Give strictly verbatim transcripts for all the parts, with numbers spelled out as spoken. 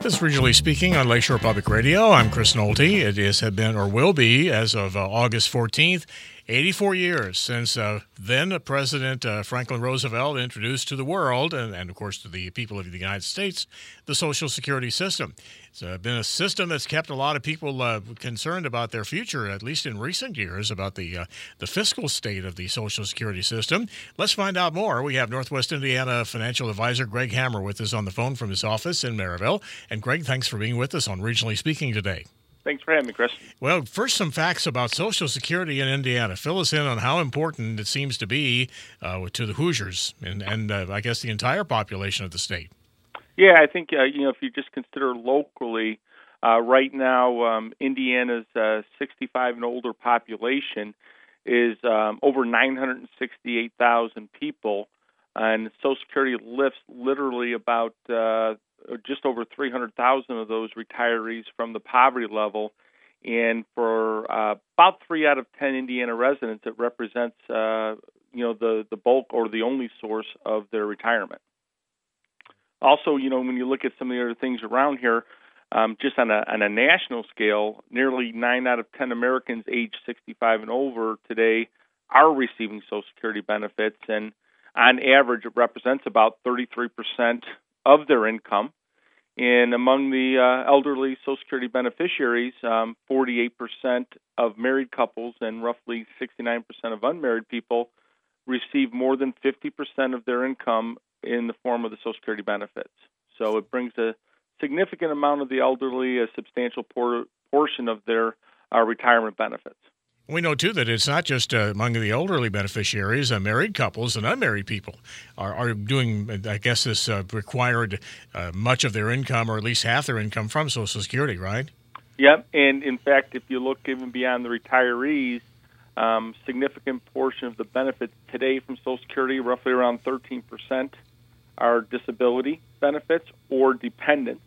This is Regionally Speaking on Lakeshore Public Radio. I'm Chris Nolte. It is have been or will be as of uh, August fourteenth, eighty-four years since uh, then President uh, Franklin Roosevelt introduced to the world and, and, of course, to the people of the United States, the Social Security system. It's uh, been a system that's kept a lot of people uh, concerned about their future, at least in recent years, about the uh, the fiscal state of the Social Security system. Let's find out more. We have Northwest Indiana financial advisor Greg Hammer with us on the phone from his office in Maryville. And, Greg, thanks for being with us on Regionally Speaking today. Thanks for having me, Chris. Well, first, some facts about Social Security in Indiana. Fill us in on how important it seems to be uh, to the Hoosiers and, and uh, I guess, the entire population of the state. Yeah, I think, uh, you know, if you just consider locally, uh, right now, um, Indiana's uh, sixty-five and older population is um, over nine hundred sixty-eight thousand people, and Social Security lifts literally about uh, just over three hundred thousand of those retirees from the poverty level. And for uh, about three out of ten Indiana residents, it represents, uh, you know, the, the bulk or the only source of their retirement. Also, you know, when you look at some of the other things around here, um, just on a, on a national scale, nearly nine out of ten Americans aged sixty-five and over today are receiving Social Security benefits, and on average, it represents about thirty-three percent of their income. And among the uh, elderly Social Security beneficiaries, um, forty-eight percent of married couples and roughly sixty-nine percent of unmarried people receive more than fifty percent of their income in the form of the Social Security benefits. So it brings a significant amount of the elderly, a substantial por- portion of their uh, retirement benefits. We know, too, that it's not just uh, among the elderly beneficiaries. Uh, married couples and unmarried people are, are doing, I guess, this uh, required uh, much of their income, or at least half their income, from Social Security, right? Yep, and in fact, if you look even beyond the retirees, um, significant portion of the benefits today from Social Security, roughly around thirteen percent, are disability benefits or dependents.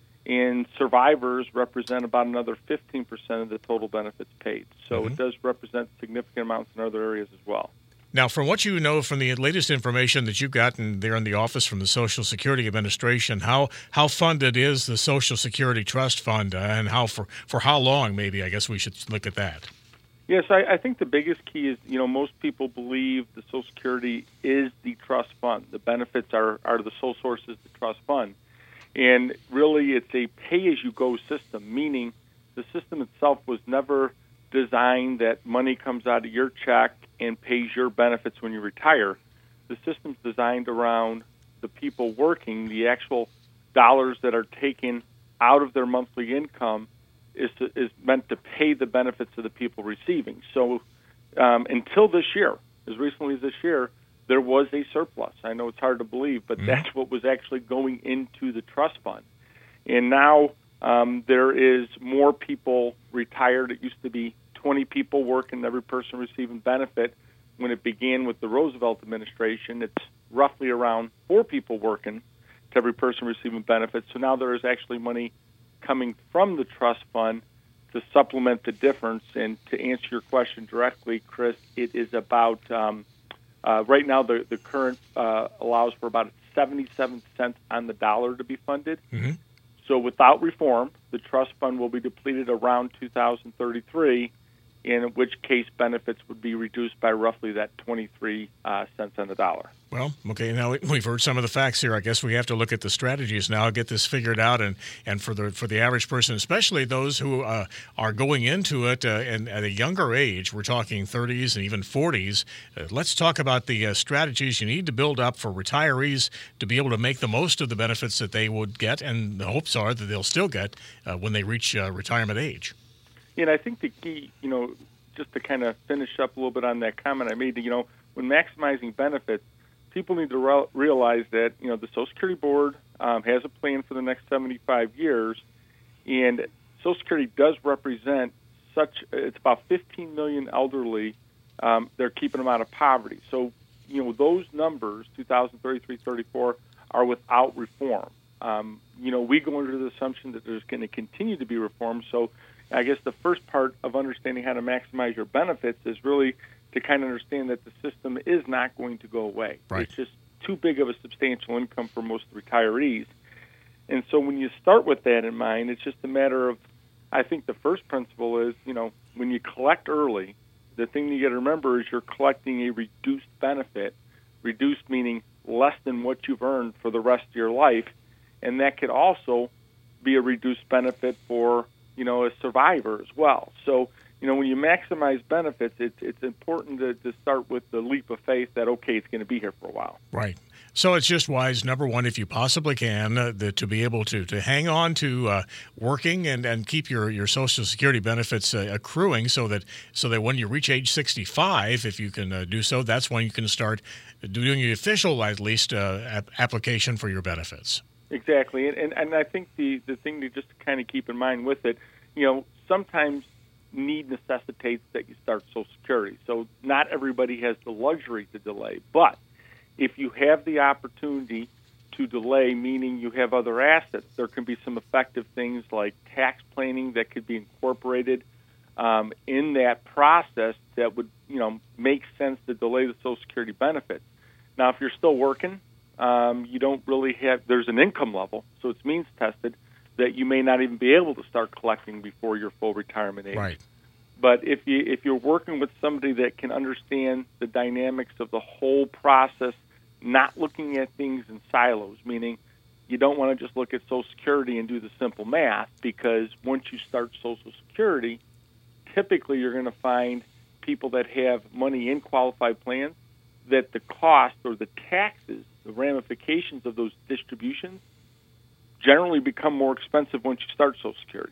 And survivors represent about another fifteen percent of the total benefits paid. So mm-hmm. It does represent significant amounts in other areas as well. Now, from what you know from the latest information that you've gotten there in the office from the Social Security Administration, how how funded is the Social Security Trust Fund, uh, and how for, for how long, maybe? I guess we should look at that. Yes, I, I think the biggest key is, you know, most people believe the Social Security is the trust fund. The benefits are, are the sole source is the trust fund. And really, it's a pay-as-you-go system, meaning the system itself was never designed that money comes out of your check and pays your benefits when you retire. The system's designed around the people working, the actual dollars that are taken out of their monthly income is to, is meant to pay the benefits of the people receiving. So um, until this year, as recently as this year, there was a surplus. I know it's hard to believe, but mm-hmm. that's what was actually going into the trust fund. And now um, there is more people retired. It used to be twenty people working, every person receiving benefit. When it began with the Roosevelt administration, it's roughly around four people working to every person receiving benefits. So now there is actually money coming from the trust fund to supplement the difference. And to answer your question directly, Chris, it is about... Um, Uh, right now, the, the current uh, allows for about seventy-seven cents on the dollar to be funded. Mm-hmm. So without reform, the trust fund will be depleted around two thousand thirty-three, in which case benefits would be reduced by roughly that twenty-three uh, cents on the dollar. Well, okay, now we've heard some of the facts here. I guess we have to look at the strategies now, get this figured out, and, and for the for the average person, especially those who uh, are going into it uh, and at a younger age, we're talking thirties and even forties, uh, let's talk about the uh, strategies you need to build up for retirees to be able to make the most of the benefits that they would get, and the hopes are that they'll still get uh, when they reach uh, retirement age. And I think the key, you know, just to kind of finish up a little bit on that comment I made, you know, when maximizing benefits, people need to re- realize that, you know, the Social Security Board um, has a plan for the next seventy-five years, and Social Security does represent such, it's about fifteen million elderly, um, they're keeping them out of poverty. So, you know, those numbers, two thousand thirty-three, thirty-four, are without reform. Um, you know, we go under the assumption that there's going to continue to be reform, so I guess the first part of understanding how to maximize your benefits is really to kind of understand that the system is not going to go away. Right. It's just too big of a substantial income for most retirees. And so when you start with that in mind, it's just a matter of, I think the first principle is, you know, when you collect early, the thing you got to remember is you're collecting a reduced benefit, reduced meaning less than what you've earned for the rest of your life, and that could also be a reduced benefit for, you know, a survivor as well. So, you know, when you maximize benefits, it's it's important to, to start with the leap of faith that, okay, it's going to be here for a while. Right. So it's just wise, number one, if you possibly can, uh, the, to be able to, to hang on to uh, working and, and keep your, your Social Security benefits uh, accruing so that so that when you reach age sixty-five, if you can uh, do so, that's when you can start doing the official, at least, uh, ap- application for your benefits. Exactly. And, and, and I think the, the thing to just kind of keep in mind with it, you know, sometimes need necessitates that you start Social Security. So not everybody has the luxury to delay, but if you have the opportunity to delay, meaning you have other assets, there can be some effective things like tax planning that could be incorporated um, in that process that would, you know, make sense to delay the Social Security benefits. Now, if you're still working, um, you don't really have, there's an income level, so it's means tested, that you may not even be able to start collecting before your full retirement age. Right. But if you if you're working with somebody that can understand the dynamics of the whole process, not looking at things in silos, meaning you don't want to just look at Social Security and do the simple math, because once you start Social Security, typically you're going to find people that have money in qualified plans that the cost or the taxes, the ramifications of those distributions generally become more expensive once you start Social Security.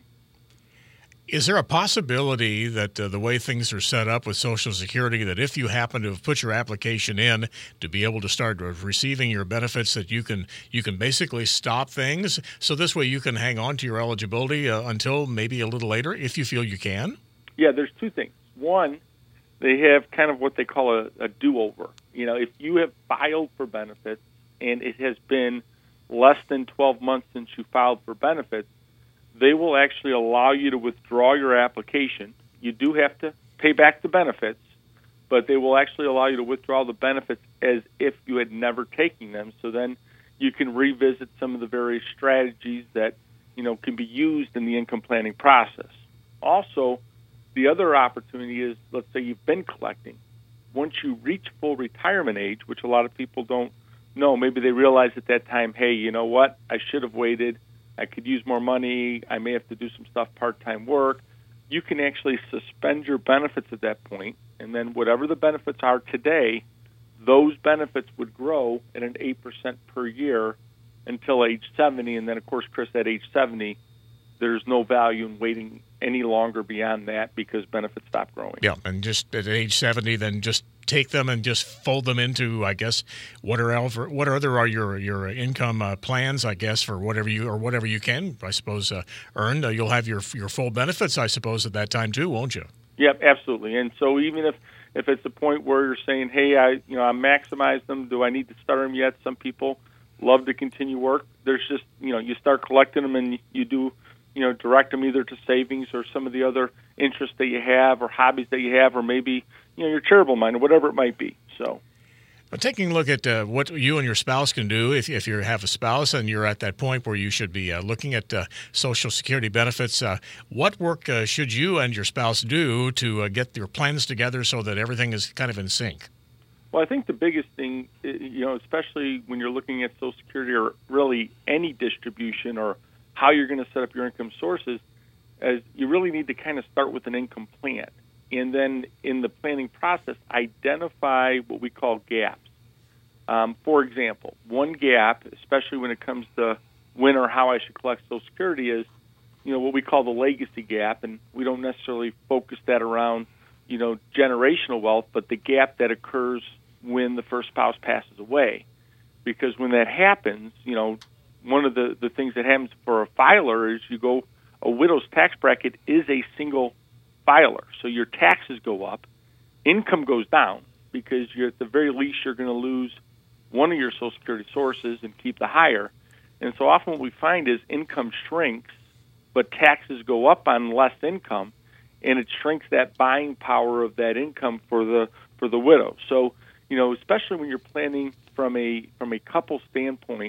Is there a possibility that uh, the way things are set up with Social Security, that if you happen to have put your application in to be able to start receiving your benefits, that you can you can basically stop things, so this way you can hang on to your eligibility uh, until maybe a little later if you feel you can? Yeah, there's two things. One, they have kind of what they call a, a do-over. You know, if you have filed for benefits and it has been less than twelve months since you filed for benefits, they will actually allow you to withdraw your application. You do have to pay back the benefits, but they will actually allow you to withdraw the benefits as if you had never taken them. So then you can revisit some of the various strategies that, you know, can be used in the income planning process. Also, the other opportunity is, let's say you've been collecting. Once you reach full retirement age, which a lot of people don't know, maybe they realize at that time, hey, you know what, I should have waited. I could use more money. I may have to do some stuff, part-time work. You can actually suspend your benefits at that point, and then whatever the benefits are today, those benefits would grow at an eight percent per year until age seventy. And then, of course, Chris, at age seventy, there's no value in waiting any longer beyond that because benefits stop growing. Yeah, and just at age seventy, then just take them and just fold them into, I guess, what are other, what other are your your income uh, plans, I guess, for whatever you or whatever you can, I suppose, uh, earn. Uh, you'll have your your full benefits, I suppose, at that time too, won't you? Yep, absolutely. And so even if if it's a point where you're saying, hey, I you know I maximize them, do I need to start them yet? Some people love to continue work. There's just you know you start collecting them and you do. You know, direct them either to savings or some of the other interests that you have or hobbies that you have, or maybe, you know, your charitable mind or whatever it might be. So, but taking a look at uh, what you and your spouse can do, if, if you have a spouse and you're at that point where you should be uh, looking at uh, Social Security benefits, uh, what work uh, should you and your spouse do to uh, get your plans together so that everything is kind of in sync? Well, I think the biggest thing, you know, especially when you're looking at Social Security or really any distribution or how you're going to set up your income sources, as you really need to kind of start with an income plan. And then in the planning process, identify what we call gaps. Um, for example, one gap, especially when it comes to when or how I should collect Social Security, is, you know, what we call the legacy gap. And we don't necessarily focus that around, you know, generational wealth, but the gap that occurs when the first spouse passes away. Because when that happens, you know, one of the, the things that happens for a filer is you go, a widow's tax bracket is a single filer. So your taxes go up, income goes down, because you're at the very least you're going to lose one of your Social Security sources and keep the higher. And so often what we find is income shrinks, but taxes go up on less income, and it shrinks that buying power of that income for the for the widow. So, you know, especially when you're planning from a from a couple standpoint,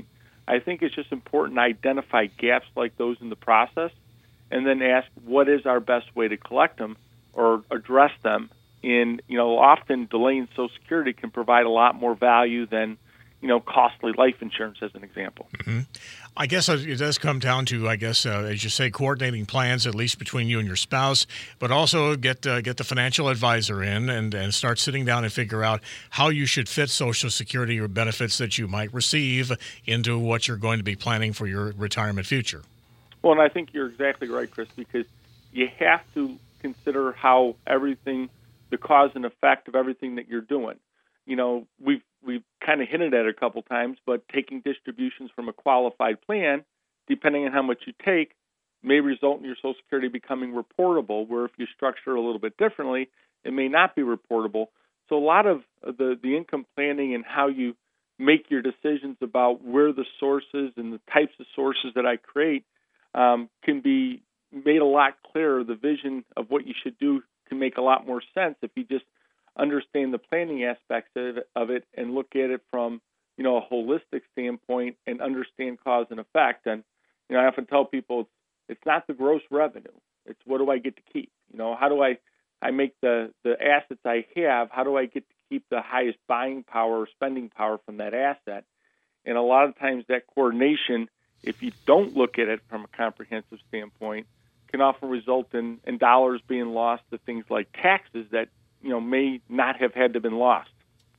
I think it's just important to identify gaps like those in the process and then ask what is our best way to collect them or address them. In, you know, often delaying Social Security can provide a lot more value than, you know, costly life insurance, as an example. Mm-hmm. I guess it does come down to, I guess, uh, as you say, coordinating plans, at least between you and your spouse, but also get uh, get the financial advisor in and, and start sitting down and figure out how you should fit Social Security or benefits that you might receive into what you're going to be planning for your retirement future. Well, and I think you're exactly right, Chris, because you have to consider how everything, the cause and effect of everything that you're doing. You know, we've we've kind of hinted at it a couple times, but taking distributions from a qualified plan, depending on how much you take, may result in your Social Security becoming reportable, where if you structure it a little bit differently, it may not be reportable. So a lot of the, the income planning and how you make your decisions about where the sources and the types of sources that I create um, can be made a lot clearer. The vision of what you should do can make a lot more sense if you just understand the planning aspects of it, of it and look at it from, you know, a holistic standpoint and understand cause and effect. And, you know, I often tell people it's, it's not the gross revenue. It's what do I get to keep? You know, how do I, I make the, the assets I have, how do I get to keep the highest buying power or spending power from that asset? And a lot of times that coordination, if you don't look at it from a comprehensive standpoint, can often result in, in dollars being lost to things like taxes that, you know, may not have had to have been lost.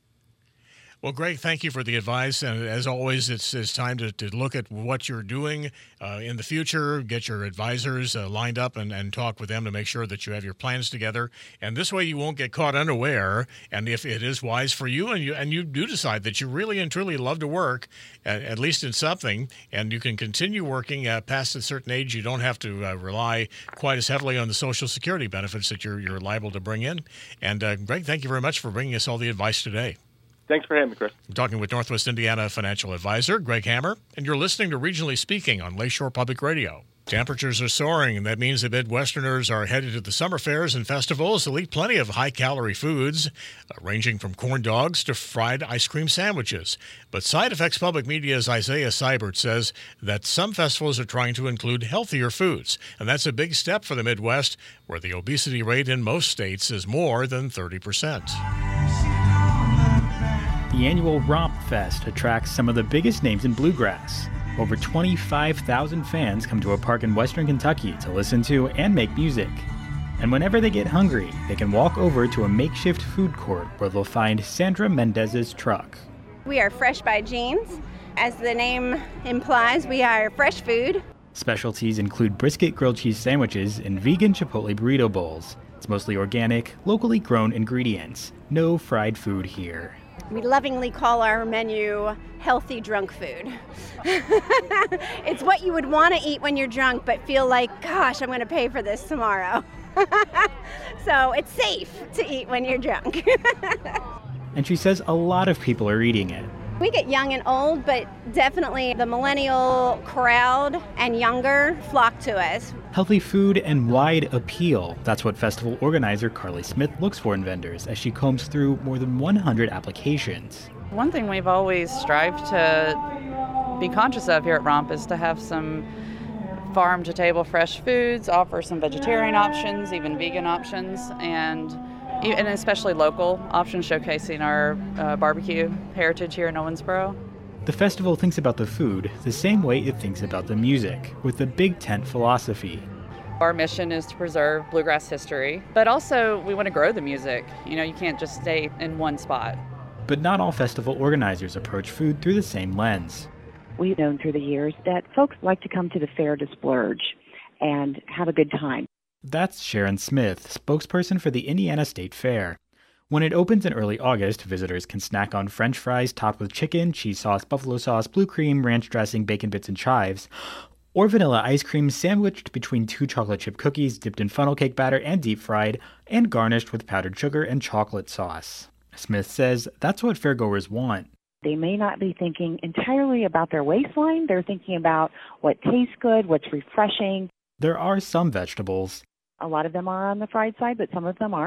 Well, Greg, thank you for the advice. And as always, it's, it's time to, to look at what you're doing uh, in the future, get your advisors uh, lined up and, and talk with them to make sure that you have your plans together. And this way you won't get caught unaware. And if it is wise for you and you and you do decide that you really and truly love to work, at, at least in something, and you can continue working uh, past a certain age, you don't have to uh, rely quite as heavily on the Social Security benefits that you're, you're liable to bring in. And uh, Greg, thank you very much for bringing us all the advice today. Thanks for having me, Chris. I'm talking with Northwest Indiana financial advisor Greg Hammer, and you're listening to Regionally Speaking on Lakeshore Public Radio. Temperatures are soaring, and that means that Midwesterners are headed to the summer fairs and festivals to eat plenty of high-calorie foods, uh, ranging from corn dogs to fried ice cream sandwiches. But Side Effects Public Media's Isaiah Seibert says that some festivals are trying to include healthier foods, and that's a big step for the Midwest, where the obesity rate in most states is more than thirty percent. The annual Romp Fest attracts some of the biggest names in bluegrass. Over twenty-five thousand fans come to a park in western Kentucky to listen to and make music. And whenever they get hungry, they can walk over to a makeshift food court where they'll find Sandra Mendez's truck. We are Fresh by Jeans. As the name implies, we are fresh food. Specialties include brisket grilled cheese sandwiches and vegan chipotle burrito bowls. It's mostly organic, locally grown ingredients. No fried food here. We lovingly call our menu healthy drunk food. It's what you would want to eat when you're drunk, but feel like, gosh, I'm going to pay for this tomorrow. So it's safe to eat when you're drunk. And she says a lot of people are eating it. We get young and old, but definitely the millennial crowd and younger flock to us. Healthy food and wide appeal. That's what festival organizer Carly Smith looks for in vendors as she combs through more than one hundred applications. One thing we've always strived to be conscious of here at Romp is to have some farm-to-table fresh foods, offer some vegetarian options, even vegan options, and and especially local options showcasing our uh, barbecue heritage here in Owensboro. The festival thinks about the food the same way it thinks about the music, with the big tent philosophy. Our mission is to preserve bluegrass history, but also we want to grow the music. You know, you can't just stay in one spot. But not all festival organizers approach food through the same lens. We've known through the years that folks like to come to the fair to splurge and have a good time. That's Sharon Smith, spokesperson for the Indiana State Fair. When it opens in early August, visitors can snack on French fries topped with chicken, cheese sauce, buffalo sauce, blue cream, ranch dressing, bacon bits, and chives, or vanilla ice cream sandwiched between two chocolate chip cookies dipped in funnel cake batter and deep fried, and garnished with powdered sugar and chocolate sauce. Smith says that's what fairgoers want. They may not be thinking entirely about their waistline. They're thinking about what tastes good, what's refreshing. There are some vegetables. A lot of them are on the fried side, but some of them aren't.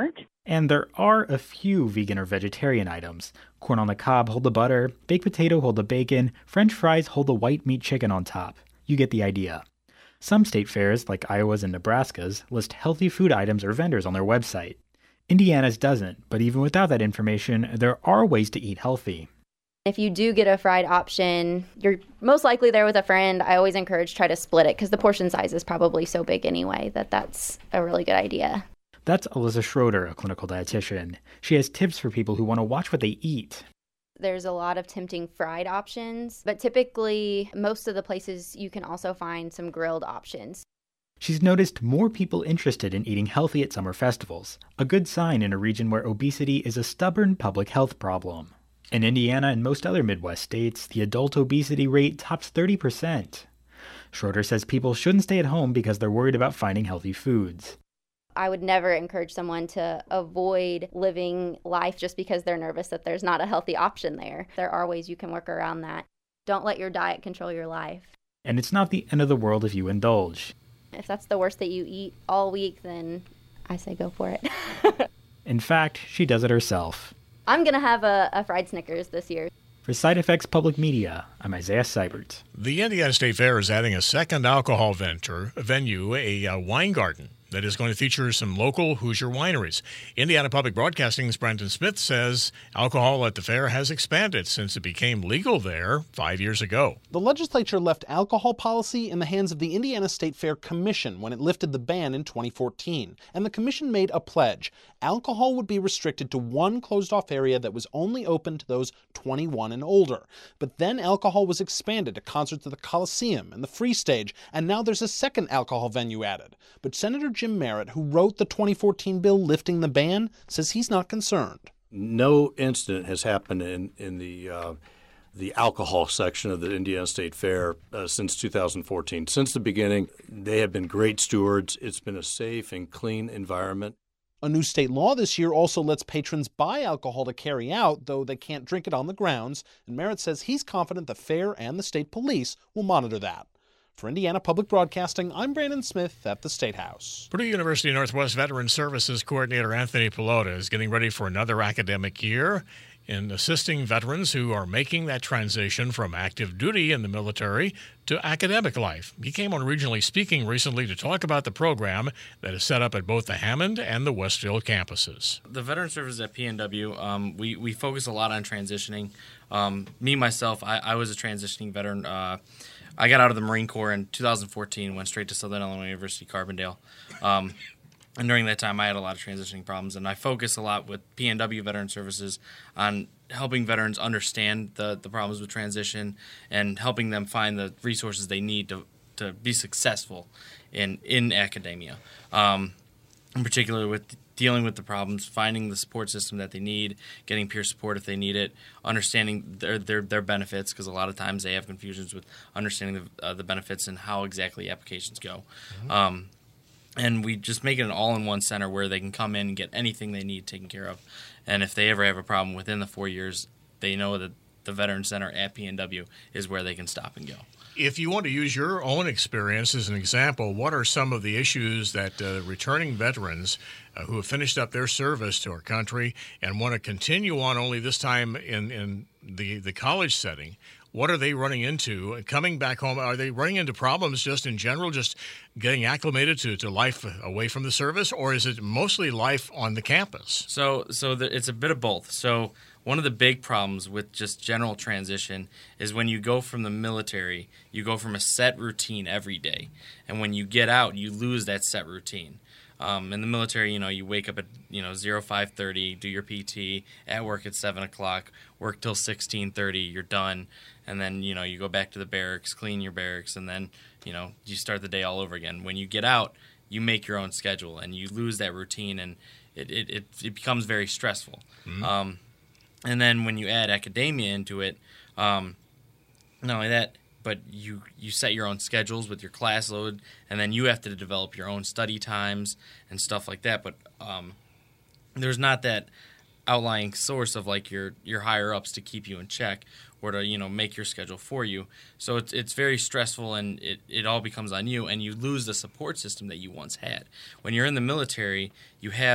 And there are a few vegan or vegetarian items. Corn on the cob hold the butter, baked potato hold the bacon, French fries hold the white meat chicken on top. You get the idea. Some state fairs, like Iowa's and Nebraska's, list healthy food items or vendors on their website. Indiana's doesn't, but even without that information, there are ways to eat healthy. If you do get a fried option, you're most likely there with a friend. I always encourage try to split it because the portion size is probably so big anyway that that's a really good idea. That's Alyssa Schroeder, a clinical dietitian. She has tips for people who want to watch what they eat. There's a lot of tempting fried options, but typically most of the places you can also find some grilled options. She's noticed more people interested in eating healthy at summer festivals, a good sign in a region where obesity is a stubborn public health problem. In Indiana and most other Midwest states, the adult obesity rate tops thirty percent. Schroeder says people shouldn't stay at home because they're worried about finding healthy foods. I would never encourage someone to avoid living life just because they're nervous that there's not a healthy option there. There are ways you can work around that. Don't let your diet control your life. And it's not the end of the world if you indulge. If that's the worst that you eat all week, then I say go for it. In fact, she does it herself. I'm going to have a, a fried Snickers this year. For Side Effects Public Media, I'm Isaiah Seibert. The Indiana State Fair is adding a second alcohol venture, venue, a uh, wine garden that is going to feature some local Hoosier wineries. Indiana Public Broadcasting's Brandon Smith says alcohol at the fair has expanded since it became legal there five years ago. The legislature left alcohol policy in the hands of the Indiana State Fair Commission when it lifted the ban in twenty fourteen, and the commission made a pledge. Alcohol would be restricted to one closed-off area that was only open to those twenty-one and older. But then alcohol was expanded to concerts at the Coliseum and the Free Stage, and now there's a second alcohol venue added. But Senator Jim Merritt, who wrote the twenty fourteen bill lifting the ban, says he's not concerned. No incident has happened in, in the uh, the alcohol section of the Indiana State Fair uh, since two thousand fourteen. Since the beginning, they have been great stewards. It's been a safe and clean environment. A new state law this year also lets patrons buy alcohol to carry out, though they can't drink it on the grounds, and Merritt says he's confident the fair and the state police will monitor that. For Indiana Public Broadcasting, I'm Brandon Smith at the State House. Purdue University Northwest Veteran Services Coordinator Anthony Pelota is getting ready for another academic year in assisting veterans who are making that transition from active duty in the military to academic life. He came on Regionally Speaking recently to talk about the program that is set up at both the Hammond and the Westfield campuses. The Veteran Services at P N W, um, we, we focus a lot on transitioning. Um, me, myself, I, I was a transitioning veteran. Uh, I got out of the Marine Corps in two thousand fourteen, went straight to Southern Illinois University, Carbondale. Um, and during that time, I had a lot of transitioning problems, and I focus a lot with P N W Veteran Services on helping veterans understand the, the problems with transition and helping them find the resources they need to, to be successful in, in academia, um, in particular with dealing with the problems, finding the support system that they need, getting peer support if they need it, understanding their their, their benefits, because a lot of times they have confusions with understanding the, uh, the benefits and how exactly applications go. Mm-hmm. Um, and we just make it an all-in-one center where they can come in and get anything they need taken care of. And if they ever have a problem within the four years, they know that the Veteran Center at P N W is where they can stop and go. If you want to use your own experience as an example, what are some of the issues that uh, returning veterans uh, who have finished up their service to our country and want to continue on only this time in, in the, the college setting, what are they running into? Coming back home, are they running into problems just in general, just getting acclimated to, to life away from the service, or is it mostly life on the campus? So, so the, it's a bit of both. So one of the big problems with just general transition is when you go from the military, you go from a set routine every day. And when you get out, you lose that set routine. Um, in the military, you know, you wake up at, you know, zero five thirty, do your P T, at work at seven o'clock, work till sixteen thirty, you're done. And then, you know, you go back to the barracks, clean your barracks, and then, you know, you start the day all over again. When you get out, you make your own schedule, and you lose that routine, and it, it, it, it becomes very stressful. Mm-hmm. Um And then when you add academia into it, um, not only that, but you, you set your own schedules with your class load, and then you have to develop your own study times and stuff like that. But um, there's not that outlying source of like your, your higher ups to keep you in check or to, you know, make your schedule for you. So it's it's very stressful, and it, it all becomes on you, and you lose the support system that you once had. When you're in the military, you have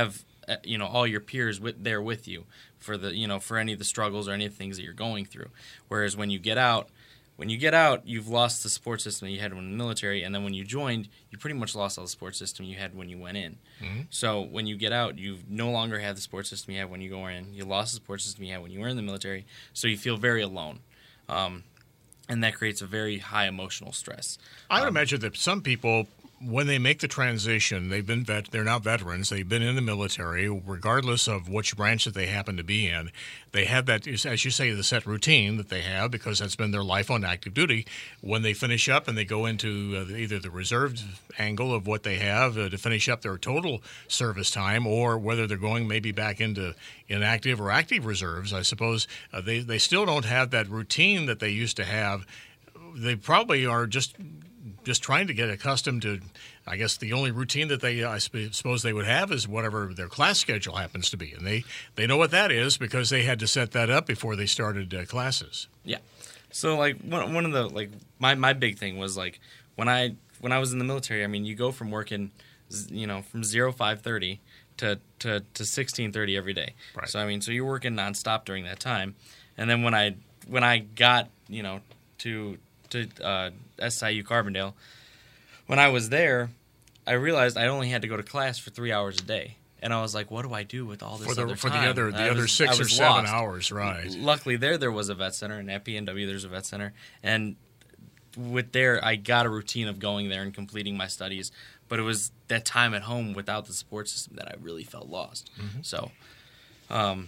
you know, all your peers with, there with you for the, you know, for any of the struggles or any of the things that you're going through. Whereas when you get out, when you get out, you've lost the support system that you had when in the military, and then when you joined, you pretty much lost all the support system you had when you went in. Mm-hmm. So when you get out, you no longer have the support system you had when you go in. You lost the support system you had when you were in the military, so you feel very alone. Um, and that creates a very high emotional stress. I would um, imagine that some people, when they make the transition, they've been vet, they're now veterans, they've been in the military, regardless of which branch that they happen to be in. They have that, as you say, the set routine that they have because that's been their life on active duty. When they finish up and they go into uh, either the reserved angle of what they have uh, to finish up their total service time, or whether they're going maybe back into inactive or active reserves, I suppose, uh, they, they still don't have that routine that they used to have. They probably are just... just trying to get accustomed to, I guess, the only routine that they, I suppose they would have is whatever their class schedule happens to be. And they, they know what that is because they had to set that up before they started uh, classes. Yeah. So, like, one, one of the, like, my, my big thing was, like, when I when I was in the military, I mean, you go from working, you know, from zero five thirty to, to, to sixteen thirty every day. Right. So, I mean, so you're working nonstop during that time. And then when I when I got, you know, to to uh, S I U Carbondale, when I was there, I realized I only had to go to class for three hours a day, and I was like, "What do I do with all this for the, other for time?" the other the I other was, six or seven lost. hours, right? Luckily, there there was a vet center, and at P N W there's a vet center, and with there I got a routine of going there and completing my studies. But it was that time at home without the support system that I really felt lost. Mm-hmm. So. Um,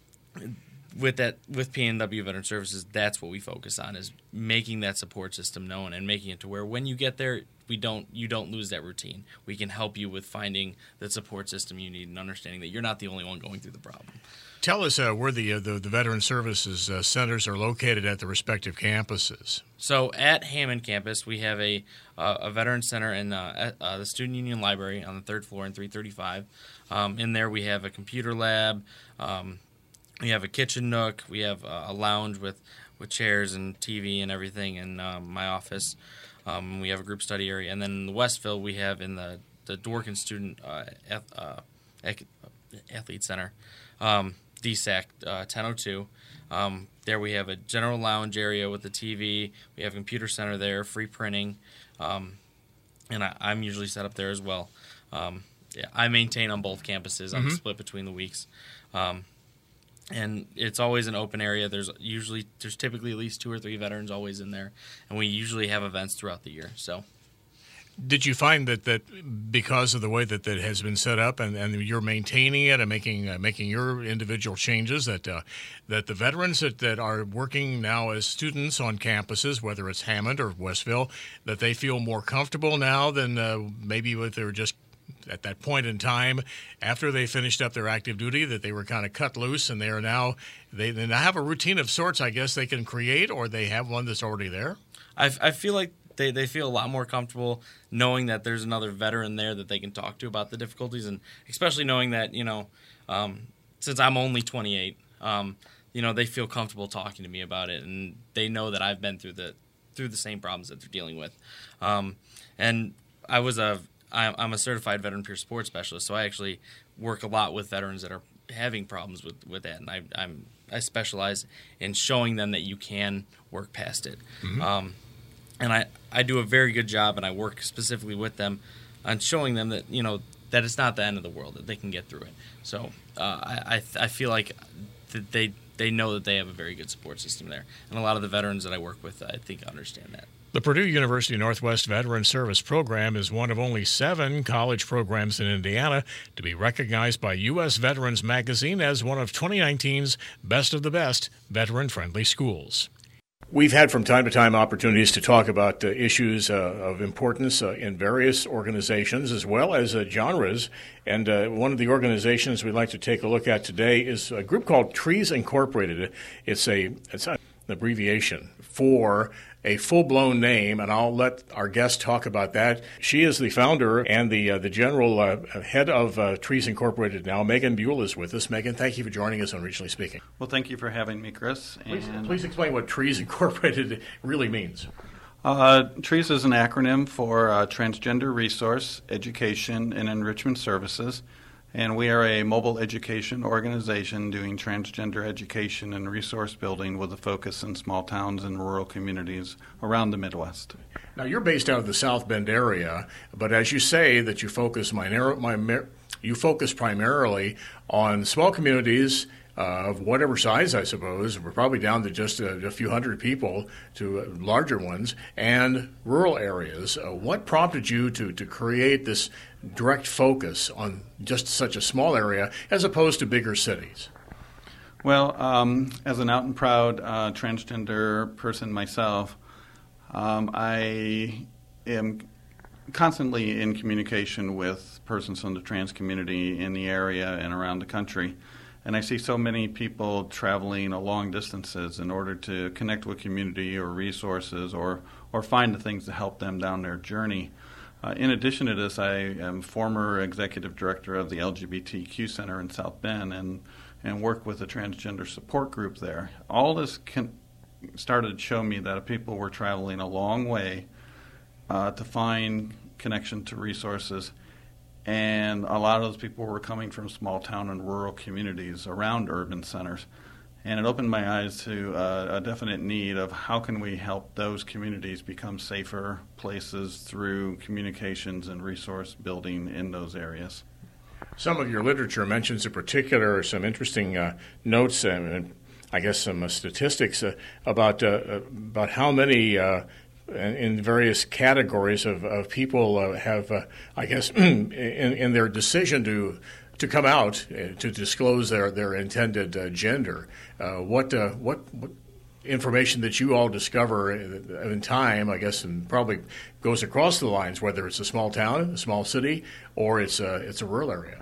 With that, with P N W Veteran Services, that's what we focus on, is making that support system known and making it to where when you get there, we don't you don't lose that routine. We can help you with finding the support system you need and understanding that you're not the only one going through the problem. Tell us uh, where the, uh, the the Veteran Services uh, centers are located at the respective campuses. So at Hammond campus, we have a uh, a veteran center in uh, at, uh, the Student Union Library on the third floor in three thirty-five. Um, in there, we have a computer lab. Um, We have a kitchen nook. We have a lounge with, with chairs and T V and everything in um, my office. Um, we have a group study area. And then in the Westville, we have in the, the Dworkin Student uh, ath- uh, Athlete Center, um, D S A C uh, ten oh two. Um, there we have a general lounge area with the T V. We have a computer center there, free printing. Um, and I, I'm usually set up there as well. Um, yeah, I maintain on both campuses. I'm mm-hmm. split between the weeks. Um, And it's always an open area. There's usually there's typically at least two or three veterans always in there, and we usually have events throughout the year. So, did you find that, that because of the way that that has been set up, and, and you're maintaining it and making uh, making your individual changes, that uh, that the veterans that, that are working now as students on campuses, whether it's Hammond or Westville, that they feel more comfortable now than uh, maybe if they were just at that point in time after they finished up their active duty, that they were kind of cut loose and they are now they, they now have a routine of sorts, I guess, they can create, or they have one that's already there? I, I feel like they, they feel a lot more comfortable knowing that there's another veteran there that they can talk to about the difficulties, and especially knowing that, you know, um, since I'm only twenty-eight, um, you know, they feel comfortable talking to me about it, and they know that I've been through the through the same problems that they're dealing with. Um, and I was a I'm a certified veteran peer support specialist, so I actually work a lot with veterans that are having problems with, with that, and I I'm, I specialize in showing them that you can work past it. Mm-hmm. Um, and I, I do a very good job, and I work specifically with them on showing them that, you know, that it's not the end of the world, that they can get through it. So uh, I, I I feel like that they they know that they have a very good support system there, and a lot of the veterans that I work with, I think, understand that. The Purdue University Northwest Veteran Service Program is one of only seven college programs in Indiana to be recognized by U S Veterans Magazine as one of twenty nineteen's Best of the Best veteran-friendly schools. We've had from time to time opportunities to talk about uh, issues uh, of importance uh, in various organizations as well as uh, genres. And uh, one of the organizations we'd like to take a look at today is a group called Trees Incorporated. It's a it's an abbreviation for a full-blown name, and I'll let our guest talk about that. She is the founder and the uh, the general uh, head of uh, Trees Incorporated now. Megan Buell is with us. Megan, thank you for joining us on Regionally Speaking. Well, thank you for having me, Chris. Please, and please explain what Trees Incorporated really means. Uh, TREES is an acronym for uh, Transgender Resource, Education, and Enrichment Services. And we are a mobile education organization doing transgender education and resource building with a focus in small towns and rural communities around the Midwest. Now, you're based out of the South Bend area, but as you say that you focus minor, my, you focus primarily on small communities uh, of whatever size, I suppose. We're probably down to just a, a few hundred people to uh, larger ones, and rural areas. Uh, what prompted you to, to create this direct focus on just such a small area as opposed to bigger cities? Well, um, as an out and proud uh, transgender person myself, um, I am constantly in communication with persons from the trans community in the area and around the country. And I see so many people traveling long distances in order to connect with community or resources or, or find the things to help them down their journey. Uh, in addition to this, I am former executive director of the L G B T Q Center in South Bend and, and work with a transgender support group there. All this can, started to show me that people were traveling a long way uh, to find connection to resources, and a lot of those people were coming from small town and rural communities around urban centers. And it opened my eyes to uh, a definite need of how can we help those communities become safer places through communications and resource building in those areas. Some of your literature mentions in particular some interesting uh, notes and I guess some uh, statistics uh, about uh, about how many uh, in various categories of, of people uh, have, uh, I guess, in, in their decision to to come out, uh, to disclose their, their intended uh, gender. Uh, what, uh, what what information that you all discover in time, I guess, and probably goes across the lines, whether it's a small town, a small city, or it's a, it's a rural area?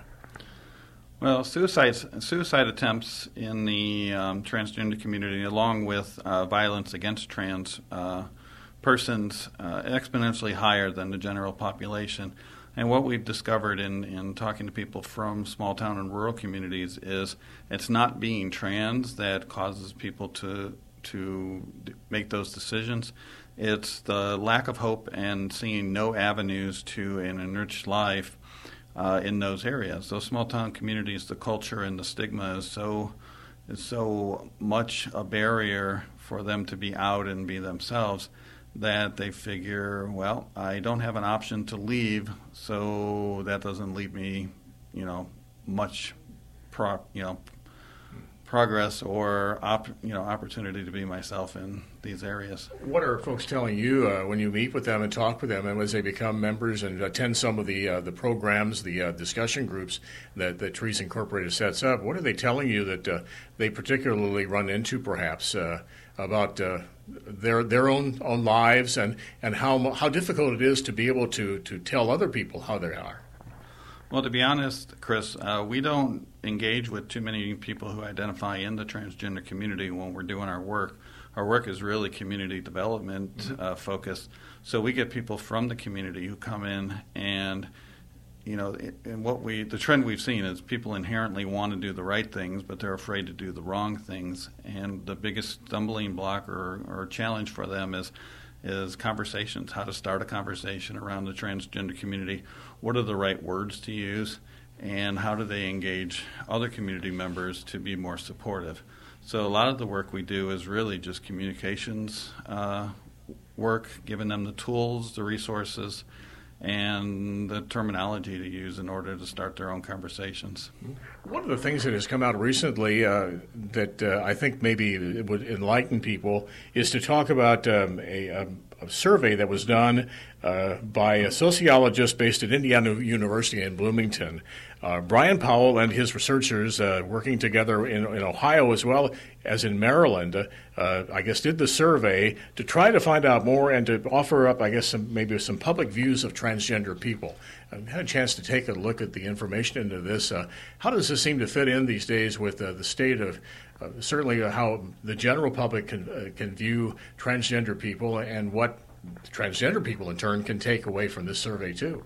Well, suicides, suicide attempts in the um, transgender community, along with uh, violence against trans uh, persons, uh, exponentially higher than the general population. And what we've discovered in, in talking to people from small town and rural communities is it's not being trans that causes people to to make those decisions. It's the lack of hope and seeing no avenues to an enriched life uh, in those areas. Those small town communities, the culture and the stigma is so is so much a barrier for them to be out and be themselves that they figure, well, I don't have an option to leave, so that doesn't leave me, you know, much, pro, you know, progress or op, you know, opportunity to be myself in these areas. What are folks telling you uh, when you meet with them and talk with them, and as they become members and attend some of the uh, the programs, the uh, discussion groups that that Trees Incorporated sets up? What are they telling you that uh, they particularly run into, perhaps, uh, about uh, their their own own lives and and how how difficult it is to be able to to tell other people how they are? Well, to be honest, Chris, uh, we don't engage with too many people who identify in the transgender community when we're doing our work. Our work is really community development mm-hmm. uh, focused. So we get people from the community who come in, and you know, and what we the trend we've seen is people inherently want to do the right things, but they're afraid to do the wrong things. And the biggest stumbling block or, or challenge for them is is conversations, how to start a conversation around the transgender community, what are the right words to use, and how do they engage other community members to be more supportive. So a lot of the work we do is really just communications uh, work, giving them the tools, the resources, and the terminology to use in order to start their own conversations. One of the things that has come out recently uh, that uh, I think maybe it would enlighten people is to talk about um, a, a, a survey that was done uh, by a sociologist based at Indiana University in Bloomington. Uh, Brian Powell and his researchers uh, working together in, in Ohio as well as in Maryland, uh, I guess, did the survey to try to find out more and to offer up, I guess, some, maybe some public views of transgender people. I've had a chance to take a look at the information into this. Uh, how does this seem to fit in these days with uh, the state of uh, certainly how the general public can, uh, can view transgender people and what transgender people in turn can take away from this survey too?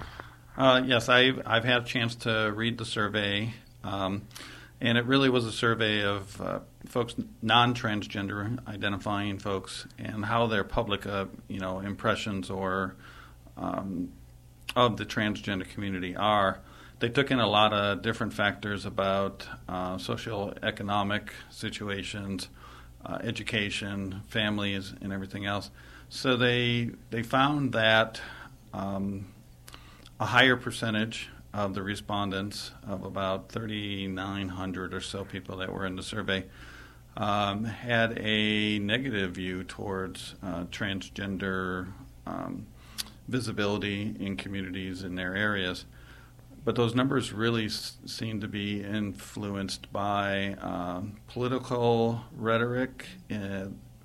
Uh, yes, I've, I've had a chance to read the survey, um, and it really was a survey of uh, folks, non-transgender identifying folks, and how their public, uh, you know, impressions or um, of the transgender community are. they took in a lot of different factors about uh, socioeconomic situations, uh, education, families, and everything else. So they they found that um, a higher percentage of the respondents, of about thirty-nine hundred or so people that were in the survey, um, had a negative view towards uh, transgender um, visibility in communities in their areas. But those numbers really s- seem to be influenced by uh, political rhetoric, uh,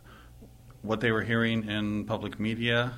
what they were hearing in public media,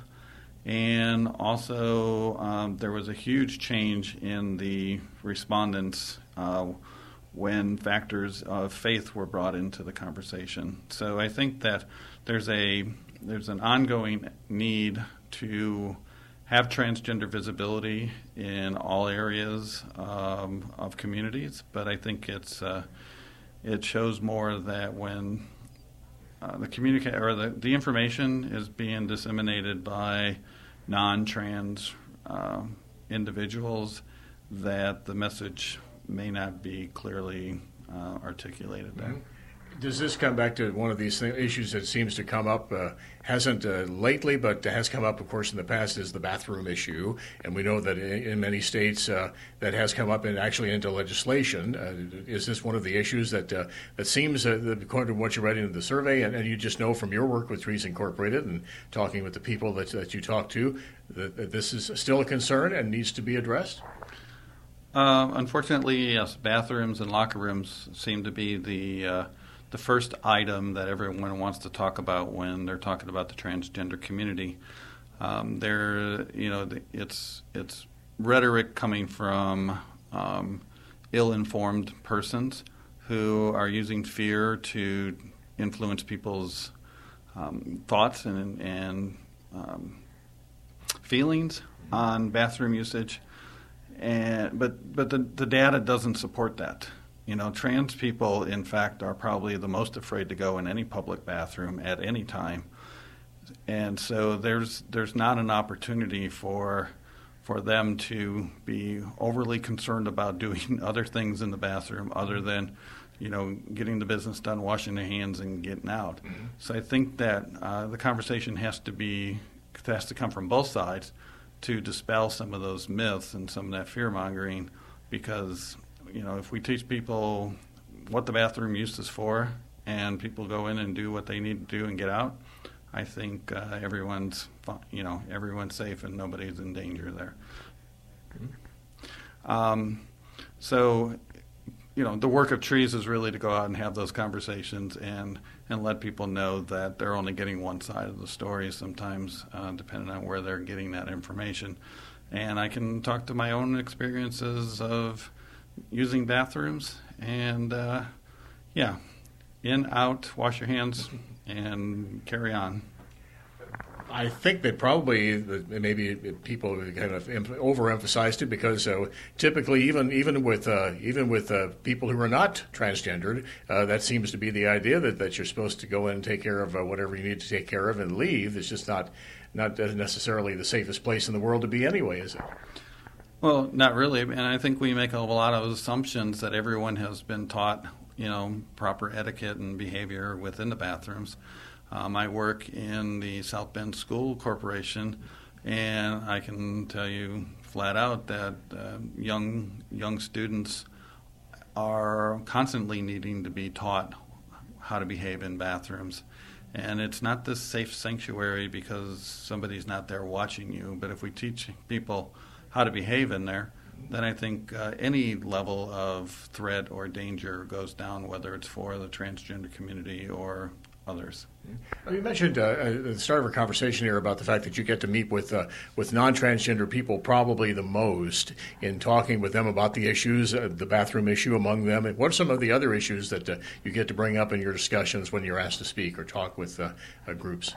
and also um, there was a huge change in the respondents uh, when factors of faith were brought into the conversation. So I think that there's a there's an ongoing need to have transgender visibility in all areas um, of communities, but I think it's uh, it shows more that when uh, the communica- or the, the information is being disseminated by non-trans uh, individuals, that the message may not be clearly uh, articulated there. Mm-hmm. Does this come back to one of these th- issues that seems to come up, uh, hasn't uh, lately, but has come up, of course, in the past, is the bathroom issue. And we know that in, in many states uh, that has come up and actually into legislation. Uh, is this one of the issues that uh, that seems, uh, according to what you're writing in the survey, and, and you just know from your work with Trees Incorporated and talking with the people that, that you talk to, that, that this is still a concern and needs to be addressed? Uh, unfortunately, yes, bathrooms and locker rooms seem to be the uh, the first item that everyone wants to talk about when they're talking about the transgender community. Um, there, you know, it's it's rhetoric coming from um, ill-informed persons who are using fear to influence people's um, thoughts and and um, feelings on bathroom usage. And but but the the data doesn't support that. You know, trans people, in fact, are probably the most afraid to go in any public bathroom at any time, and so there's there's not an opportunity for for them to be overly concerned about doing other things in the bathroom other than, you know, getting the business done, washing their hands, and getting out. Mm-hmm. So I think that uh, the conversation has to be has to come from both sides to dispel some of those myths and some of that fear mongering, because, you know, if we teach people what the bathroom use is for and people go in and do what they need to do and get out, I think uh, everyone's, you know, everyone's safe and nobody's in danger there. Mm-hmm. Um, so, you know, the work of Trees is really to go out and have those conversations and, and let people know that they're only getting one side of the story sometimes, uh, depending on where they're getting that information. And I can talk to my own experiences of using bathrooms and, uh, yeah, in, out, wash your hands, and carry on. I think that probably maybe people kind of overemphasized it because uh, typically, even even with uh, even with uh, people who are not transgendered, uh, that seems to be the idea that, that you're supposed to go in and take care of uh, whatever you need to take care of and leave. It's just not not necessarily the safest place in the world to be anyway, is it? Well, not really, and I think we make a lot of assumptions that everyone has been taught, you know, proper etiquette and behavior within the bathrooms. Um, I work in the South Bend School Corporation, and I can tell you flat out that uh, young young students are constantly needing to be taught how to behave in bathrooms. And it's not this safe sanctuary because somebody's not there watching you, but if we teach people how to behave in there, then I think uh, any level of threat or danger goes down, whether it's for the transgender community or others. Well, you mentioned uh, at the start of our conversation here about the fact that you get to meet with uh, with non-transgender people probably the most in talking with them about the issues, uh, the bathroom issue among them. And what are some of the other issues that uh, you get to bring up in your discussions when you're asked to speak or talk with uh, uh, groups?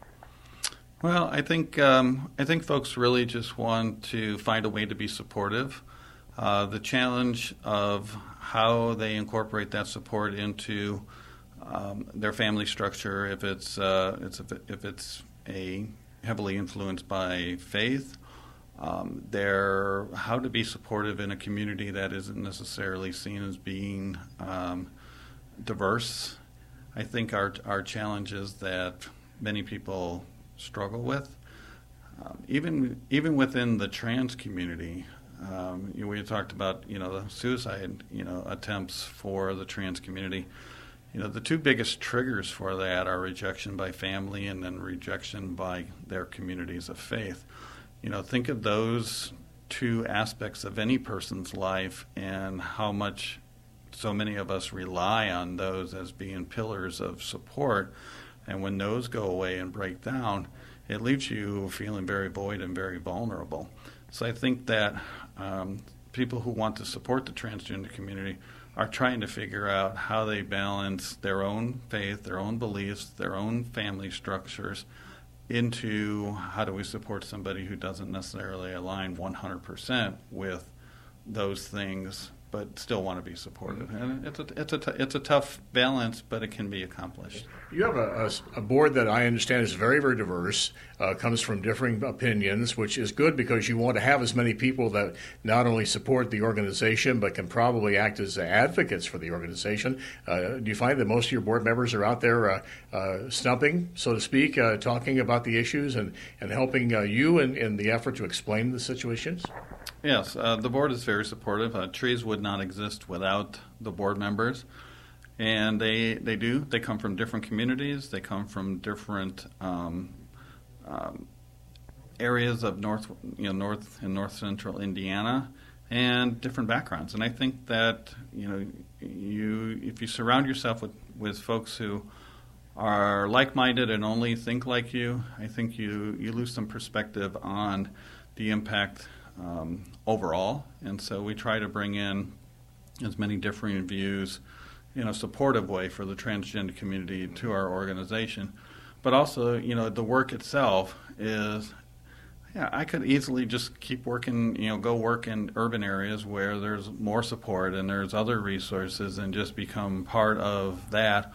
Well, I think um, I think folks really just want to find a way to be supportive. Uh, the challenge of how they incorporate that support into um, their family structure, if it's uh, it's if it's a heavily influenced by faith, Um, they're how to be supportive in a community that isn't necessarily seen as being um, diverse. I think our our challenges that many people struggle with, um, even even within the trans community. Um, you know, we talked about you know the suicide you know attempts for the trans community. You know, the two biggest triggers for that are rejection by family and then rejection by their communities of faith. You know, think of those two aspects of any person's life and how much so many of us rely on those as being pillars of support. And when those go away and break down, it leaves you feeling very void and very vulnerable. So I think that um, people who want to support the transgender community are trying to figure out how they balance their own faith, their own beliefs, their own family structures into how do we support somebody who doesn't necessarily align one hundred percent with those things but still want to be supported. And it's a, it's a, t- it's a tough balance, but it can be accomplished. You have a, a, a board that I understand is very, very diverse, uh, comes from differing opinions, which is good because you want to have as many people that not only support the organization but can probably act as advocates for the organization. Uh, do you find that most of your board members are out there uh, uh, stumping, so to speak, uh, talking about the issues and, and helping uh, you in, in the effort to explain the situations? Yes, uh, the board is very supportive. Uh, Trees would not exist without the board members. And they they do. They come from different communities. They come from different um, um, areas of north, you know, north and north central Indiana, and different backgrounds. And I think that you know, you if you surround yourself with, with folks who are like-minded and only think like you, I think you you lose some perspective on the impact um, overall. And so we try to bring in as many differing views in a supportive way for the transgender community to our organization. But also, you know, the work itself is, yeah, I could easily just keep working, you know, go work in urban areas where there's more support and there's other resources and just become part of that.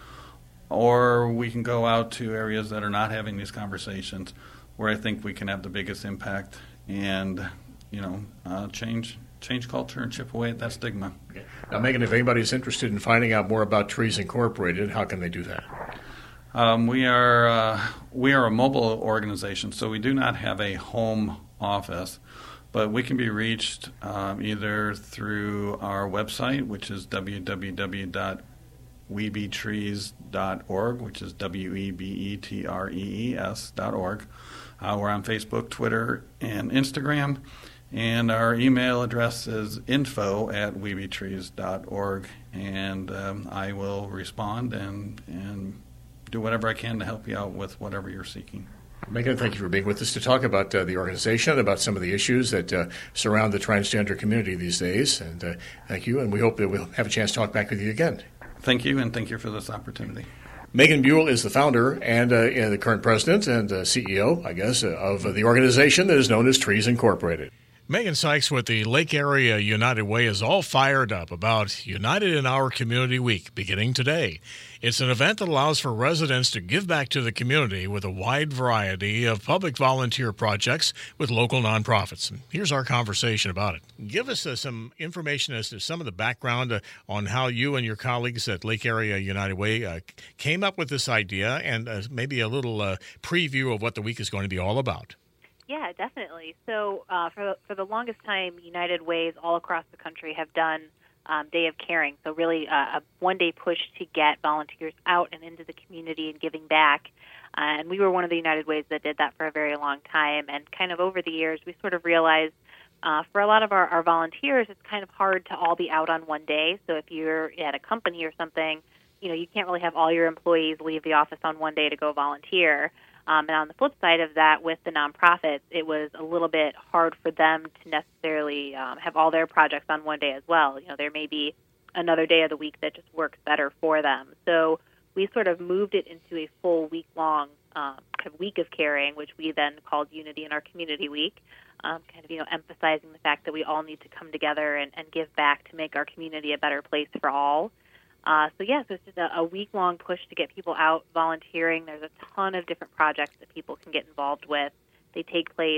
Or we can go out to areas that are not having these conversations where I think we can have the biggest impact and, you know, uh, change change culture and chip away at that stigma. Okay. Now, Megan, if anybody's interested in finding out more about Trees Incorporated, how can they do that? Um, we are uh, we are a mobile organization, so we do not have a home office, but we can be reached um, either through our website, which is w w w dot weeby trees dot org, which is W E B E T R E E S dot org. Uh, we're on Facebook, Twitter, and Instagram. And our email address is info at weeby trees dot org, and um, I will respond and and do whatever I can to help you out with whatever you're seeking. Megan, thank you for being with us to talk about uh, the organization, about some of the issues that uh, surround the transgender community these days. And uh, thank you, and we hope that we'll have a chance to talk back with you again. Thank you, and thank you for this opportunity. Megan Buell is the founder and, uh, and the current president and uh, C E O, I guess, uh, of the organization that is known as Trees Incorporated. Megan Sykes with the Lake Area United Way is all fired up about United in Our Community Week beginning today. It's an event that allows for residents to give back to the community with a wide variety of public volunteer projects with local nonprofits. And here's our conversation about it. Give us uh, some information as to some of the background uh, on how you and your colleagues at Lake Area United Way uh, came up with this idea, and uh, maybe a little uh, preview of what the week is going to be all about. Yeah, definitely. So uh, for, for the longest time, United Ways all across the country have done um, Day of Caring. So really uh, a one-day push to get volunteers out and into the community and giving back. Uh, and we were one of the United Ways that did that for a very long time. And kind of over the years, we sort of realized uh, for a lot of our, our volunteers, it's kind of hard to all be out on one day. So if you're at a company or something, you know, you can't really have all your employees leave the office on one day to go volunteer. Um, and on the flip side of that, with the nonprofits, it was a little bit hard for them to necessarily um, have all their projects on one day as well. You know, there may be another day of the week that just works better for them. So we sort of moved it into a full week-long um, kind of week of caring, which we then called Unity in Our Community Week, um, kind of, you know, emphasizing the fact that we all need to come together and, and give back to make our community a better place for all. Uh, so, yeah, so it's just a, a week-long push to get people out volunteering. There's a ton of different projects that people can get involved with. They take place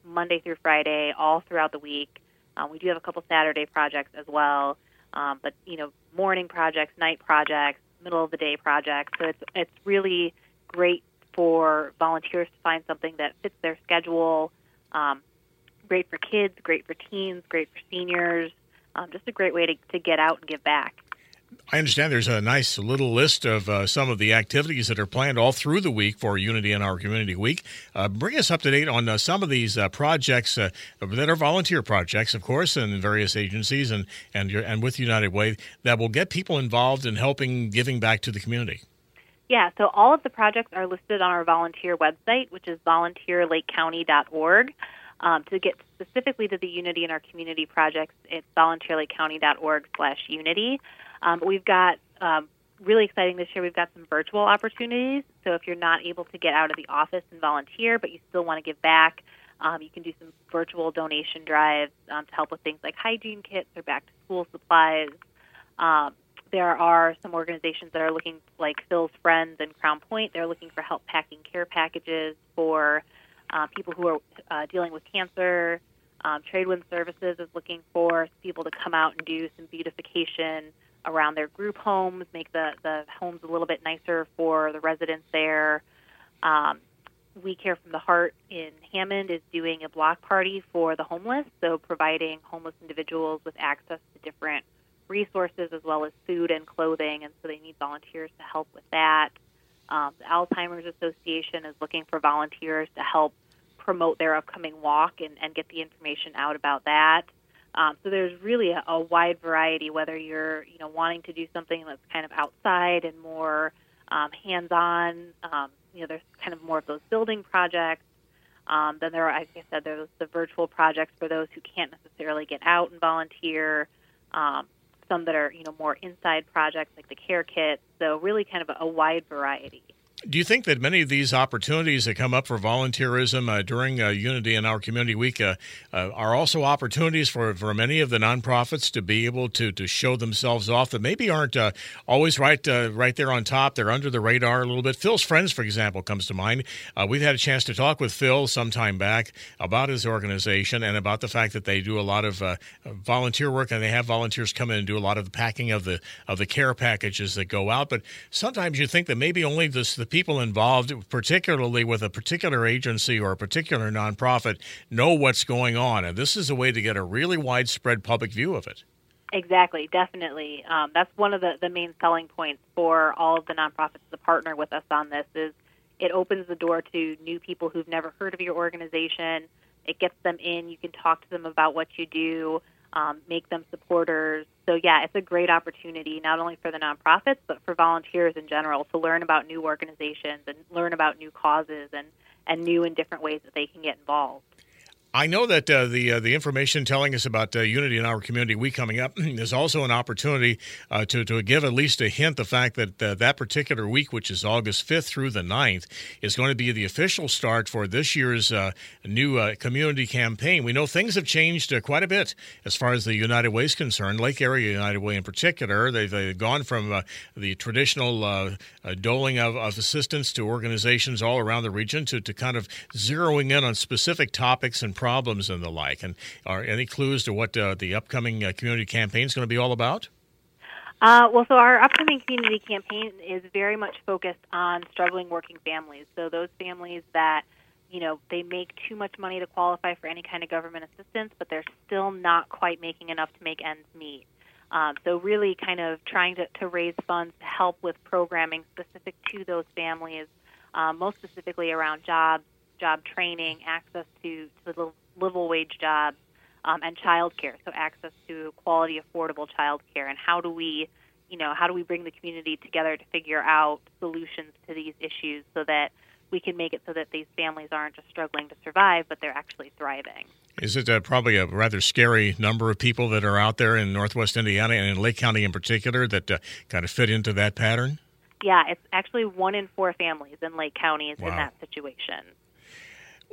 Monday through Friday, all throughout the week. Um, we do have a couple Saturday projects as well, um, but you know, morning projects, night projects, middle of the day projects. So it's it's really great for volunteers to find something that fits their schedule. Um, great for kids, great for teens, great for seniors. Um, just a great way to, to get out and give back. I understand there's a nice little list of uh, some of the activities that are planned all through the week for Unity in Our Community Week. Uh, bring us up to date on uh, some of these uh, projects uh, that are volunteer projects, of course, in various agencies and and, your, and with United Way that will get people involved in helping giving back to the community. Yeah, so all of the projects are listed on our volunteer website, which is volunteer lake county dot org. Um, to get specifically to the Unity in Our Community projects, it's volunteer lake county dot org slash unity. Um, we've got, um, really exciting this year, we've got some virtual opportunities. So if you're not able to get out of the office and volunteer, but you still want to give back, um, you can do some virtual donation drives um, to help with things like hygiene kits or back-to-school supplies. Um, there are some organizations that are looking, like Phil's Friends and Crown Point. They're looking for help packing care packages for uh, people who are uh, dealing with cancer. Um, Tradewind Services is looking for people to come out and do some beautification around their group homes, make the, the homes a little bit nicer for the residents there. Um, We Care from the Heart in Hammond is doing a block party for the homeless, so providing homeless individuals with access to different resources as well as food and clothing, and so they need volunteers to help with that. Um, the Alzheimer's Association is looking for volunteers to help promote their upcoming walk and, and get the information out about that. Um, so there's really a, a wide variety, whether you're, you know, wanting to do something that's kind of outside and more um, hands-on. Um, you know, there's kind of more of those building projects. Um, then there are, like I said, there's the virtual projects for those who can't necessarily get out and volunteer. Um, some that are, you know, more inside projects like the care kits. So really kind of a, a wide variety. Do you think that many of these opportunities that come up for volunteerism uh, during uh, Unity in Our Community Week uh, uh, are also opportunities for, for many of the nonprofits to be able to to show themselves off that maybe aren't uh, always right uh, right there on top? They're under the radar a little bit. Phil's Friends, for example, comes to mind. Uh, we've had a chance to talk with Phil some time back about his organization and about the fact that they do a lot of uh, volunteer work, and they have volunteers come in and do a lot of the packing of the of the care packages that go out. But sometimes you think that maybe only this, the people involved, particularly with a particular agency or a particular nonprofit, know what's going on. And this is a way to get a really widespread public view of it. Exactly, definitely. Um, that's one of the, the main selling points for all of the nonprofits that partner with us on this is it opens the door to new people who've never heard of your organization. It gets them in. You can talk to them about what you do, um, make them supporters. So, yeah, it's a great opportunity not only for the nonprofits but for volunteers in general to learn about new organizations and learn about new causes and, and new and different ways that they can get involved. I know that uh, the uh, the information telling us about uh, Unity in Our Community Week coming up is also an opportunity uh, to, to give at least a hint the fact that uh, that particular week, which is August fifth through the ninth, is going to be the official start for this year's uh, new uh, community campaign. We know things have changed uh, quite a bit as far as the United Way is concerned, Lake Area United Way in particular. They've, they've gone from uh, the traditional uh, uh, doling of, of assistance to organizations all around the region to, to kind of zeroing in on specific topics and problems and the like. And are any clues to what uh, the upcoming uh, community campaign is going to be all about? Uh, well, so our upcoming community campaign is very much focused on struggling working families. So those families that, you know, they make too much money to qualify for any kind of government assistance, but they're still not quite making enough to make ends meet. Um, so really kind of trying to, to raise funds to help with programming specific to those families, um, most specifically around jobs, job training, access to, to livable wage jobs, um, and child care, so access to quality, affordable child care. And how do we, you know, how do we bring the community together to figure out solutions to these issues so that we can make it so that these families aren't just struggling to survive, but they're actually thriving. Is it uh, probably a rather scary number of people that are out there in Northwest Indiana and in Lake County in particular that uh, kind of fit into that pattern? Yeah, it's actually one in four families in Lake County is Wow. in that situation.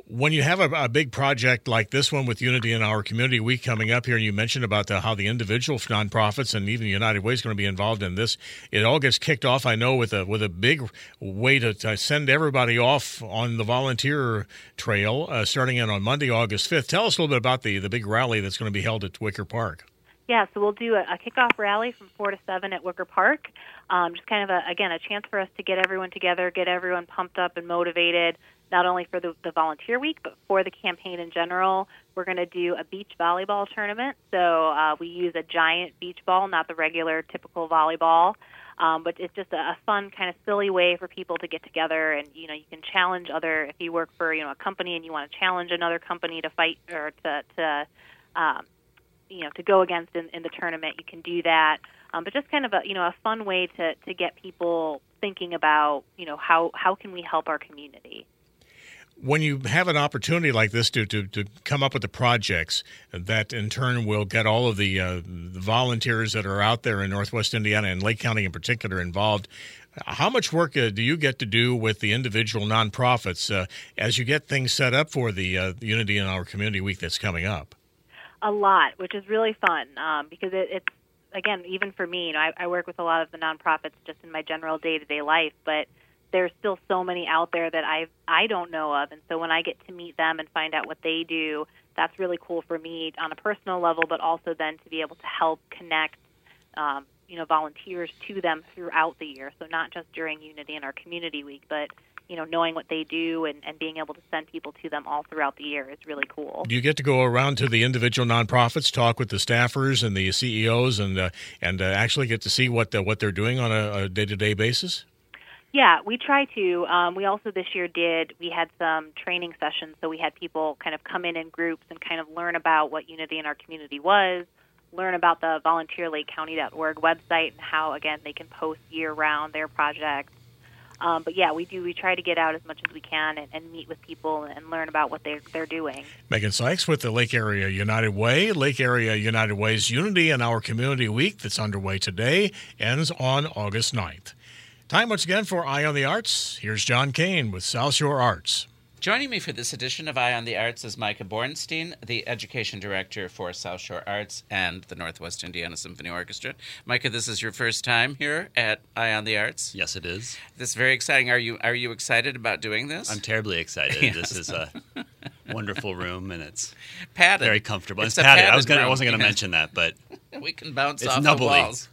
When you have a, a big project like this one with Unity in Our Community Week coming up here, and you mentioned about the, how the individual nonprofits and even United Way is going to be involved in this, it all gets kicked off, I know, with a with a big way to, to send everybody off on the volunteer trail, uh, starting in on Monday, August fifth. Tell us a little bit about the, the big rally that's going to be held at Wicker Park. Yeah, so we'll do a, a kickoff rally from four to seven at Wicker Park. Um, just kind of, a, again, a chance for us to get everyone together, get everyone pumped up and motivated, not only for the, the volunteer week, but for the campaign in general. We're going to do a beach volleyball tournament. So uh, we use a giant beach ball, not the regular typical volleyball. Um, but it's just a, a fun, kind of silly way for people to get together, and you know you can challenge other. If you work for you know a company and you want to challenge another company to fight or to, to um, you know to go against in, in the tournament, you can do that. Um, but just kind of a you know a fun way to, to get people thinking about you know how how can we help our community. When you have an opportunity like this to, to, to come up with the projects that in turn will get all of the, uh, the volunteers that are out there in Northwest Indiana and Lake County in particular involved, how much work uh, do you get to do with the individual nonprofits uh, as you get things set up for the uh, Unity in Our Community Week that's coming up? A lot, which is really fun um, because it, it's, again, even for me, you know, I, I work with a lot of the nonprofits just in my general day-to-day life, but there's still so many out there that I I don't know of, and so when I get to meet them and find out what they do, that's really cool for me on a personal level, but also then to be able to help connect, um, you know, volunteers to them throughout the year. So not just during Unity in Our Community Week, but you know, knowing what they do and, and being able to send people to them all throughout the year is really cool. Do you get to go around to the individual nonprofits, talk with the staffers and the C E Os, and uh, and uh, actually get to see what the, what they're doing on a, a day-to-day basis? Yeah, we try to. Um, we also this year did, we had some training sessions, so we had people kind of come in in groups and kind of learn about what Unity in Our Community was, learn about the volunteer lake county dot org website and how, again, they can post year-round their projects. Um, but, yeah, we do. We try to get out as much as we can and, and meet with people and, and learn about what they're, they're doing. Megan Sykes with the Lake Area United Way. Lake Area United Way's Unity in Our Community Week that's underway today ends on August ninth. Time once again for Eye on the Arts. Here's John Kane with South Shore Arts. Joining me for this edition of Eye on the Arts is Micah Bornstein, the Education Director for South Shore Arts and the Northwest Indiana Symphony Orchestra. Micah, this is your first time here at Eye on the Arts. Yes, it is. This is very exciting. Are you are you excited about doing this? I'm terribly excited. Yes. This is a wonderful room, and it's padded. Very comfortable. It's, it's padded. padded. I was gonna, room. I wasn't going to mention that, but we can bounce it's off nubbly. the walls.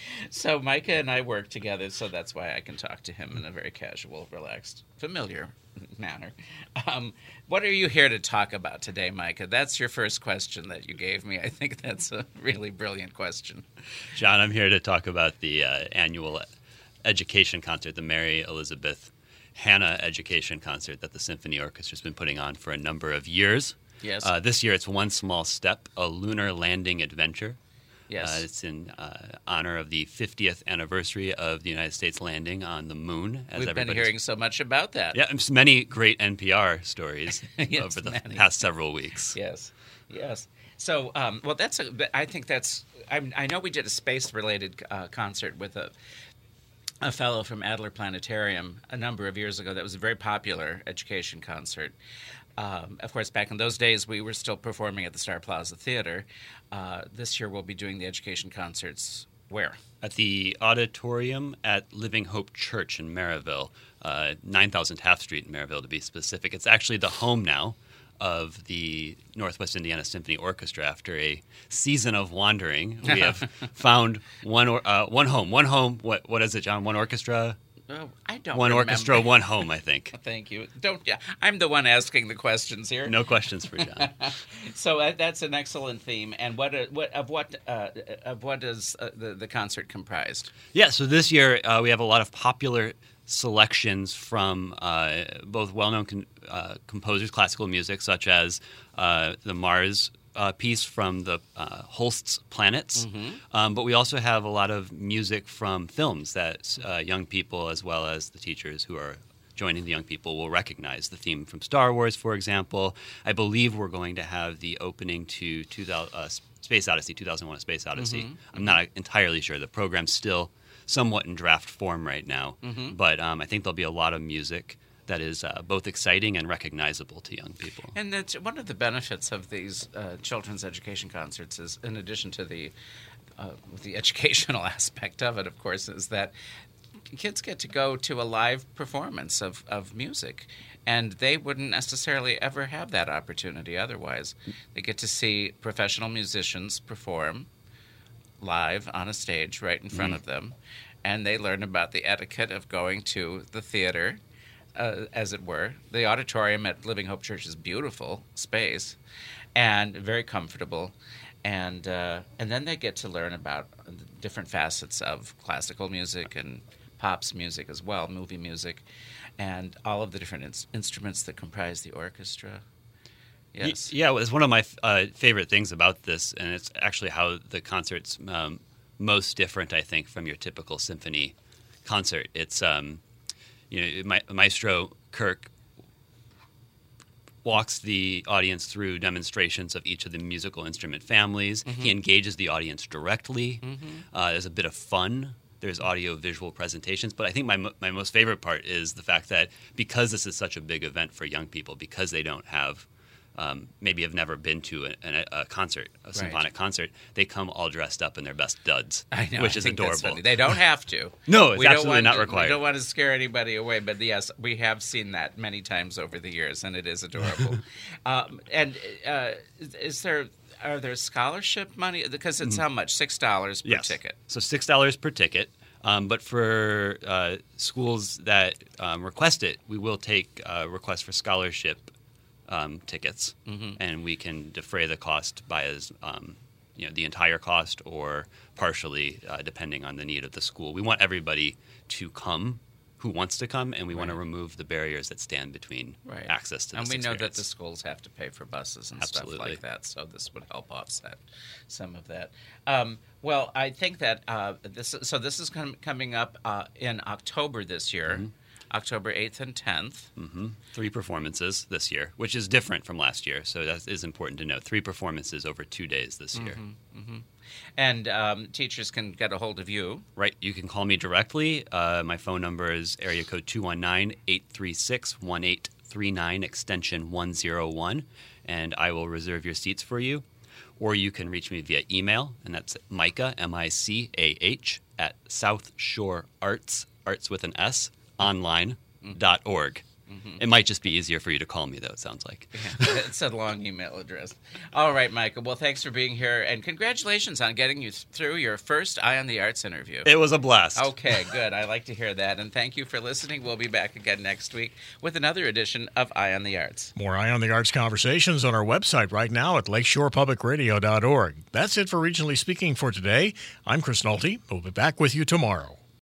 So Micah and I work together, so that's why I can talk to him in a very casual, relaxed, familiar manner. Um, what are you here to talk about today, Micah? That's your first question that you gave me. I think that's a really brilliant question. John, I'm here to talk about the uh, annual education concert, the Mary Elizabeth Hannah Education Concert that the Symphony Orchestra has been putting on for a number of years. Yes. Uh, this year it's One Small Step, a lunar landing adventure. Yes. Uh, it's in uh, honor of the fiftieth anniversary of the United States landing on the moon. As We've been hearing so much about that. Yeah, many great N P R stories yes, over the many. past several weeks. Yes, yes. So, um, well, that's a, I think that's, I, I know we did a space-related uh, concert with a, a fellow from Adler Planetarium a number of years ago that was a very popular education concert. Um, of course, back in those days, we were still performing at the Star Plaza Theater. Uh, this year, we'll be doing the education concerts where? At the auditorium at Living Hope Church in Maryville, uh, nine thousand Taft Street in Maryville, to be specific. It's actually the home now of the Northwest Indiana Symphony Orchestra. After a season of wandering, we have found one or, uh, one home. One home. What what is it, John? One orchestra. Oh, I don't One remember. orchestra, one home, I think. Thank you. Don't. Yeah, I'm the one asking the questions here. No questions for John. So uh, that's an excellent theme. And what uh, what of what uh, of what is uh, the the concert comprised? Yeah. So this year uh, we have a lot of popular selections from uh, both well-known con- uh, composers, classical music, such as uh, the Mars Uh, piece from the uh, Holst's Planets, Mm-hmm. um, but we also have a lot of music from films that uh, young people, as well as the teachers who are joining the young people, will recognize. The theme from Star Wars, for example. I believe we're going to have the opening to two thousand, uh, Space Odyssey, two thousand one: A Space Odyssey. Mm-hmm. I'm not entirely sure. The program's still somewhat in draft form right now, Mm-hmm. but um, I think there'll be a lot of music that is uh, both exciting and recognizable to young people. And that's one of the benefits of these uh, children's education concerts is, in addition to the uh, the educational aspect of it, of course, is that kids get to go to a live performance of, of music, and they wouldn't necessarily ever have that opportunity otherwise. They get to see professional musicians perform live on a stage right in front mm. of them, and they learn about the etiquette of going to the theater, uh, as it were. The auditorium at Living Hope Church is beautiful space and very comfortable. And uh, and then they get to learn about different facets of classical music and pops music as well, movie music, and all of the different in- instruments that comprise the orchestra. Yes. Yeah, well, it's one of my uh, favorite things about this, and it's actually how the concert's um, most different, I think, from your typical symphony concert. It's, um, you know, Ma- Maestro Kirk walks the audience through demonstrations of each of the musical instrument families. Mm-hmm. He engages the audience directly. Mm-hmm. Uh, there's a bit of fun. There's audio-visual presentations. But I think my my most favorite part is the fact that because this is such a big event for young people, because they don't have um, maybe have never been to a, a, a concert, a symphonic right. concert, they come all dressed up in their best duds, I know, which I is think adorable. That's funny. They don't have to. No, it's we absolutely don't want, not required. We don't want to scare anybody away, but yes, we have seen that many times over the years, and it is adorable. um, and uh, is there... Are there scholarship money? Because it's how much? Six dollars per yes. ticket. So six dollars per ticket. Um, but for uh, schools that um, request it, we will take uh, requests for scholarship um, tickets, mm-hmm. and we can defray the cost by as um, you know the entire cost or partially, uh, depending on the need of the school. We want everybody to come who wants to come, and we right. want to remove the barriers that stand between right. access to and this And we know experience. that the schools have to pay for buses and Absolutely. stuff like that, so this would help offset some of that. Um, well, I think that uh, this so this is com- coming up uh, in October this year, mm-hmm. October eighth and tenth. Mm-hmm. Three performances this year, which is different from last year, so that is important to note. Three performances over two days this year. Mm-hmm. Mm-hmm. And um, teachers can get a hold of you. Right. You can call me directly. Uh, my phone number is area code two one nine, eight three six, one eight three nine, extension one oh one, and I will reserve your seats for you. Or you can reach me via email, and that's Micah, M I C A H, at South Shore Arts, arts with an S, online dot org. Mm-hmm. It might just be easier for you to call me, though, it sounds like. Yeah, it's a long email address. All right, Micah. Well, thanks for being here, and congratulations on getting you through your first Eye on the Arts interview. It was a blast. Okay, good. I like to hear that, and thank you for listening. We'll be back again next week with another edition of Eye on the Arts. More Eye on the Arts conversations on our website right now at lakeshore public radio dot org. That's it for Regionally Speaking for today. I'm Chris Nolte. We'll be back with you tomorrow.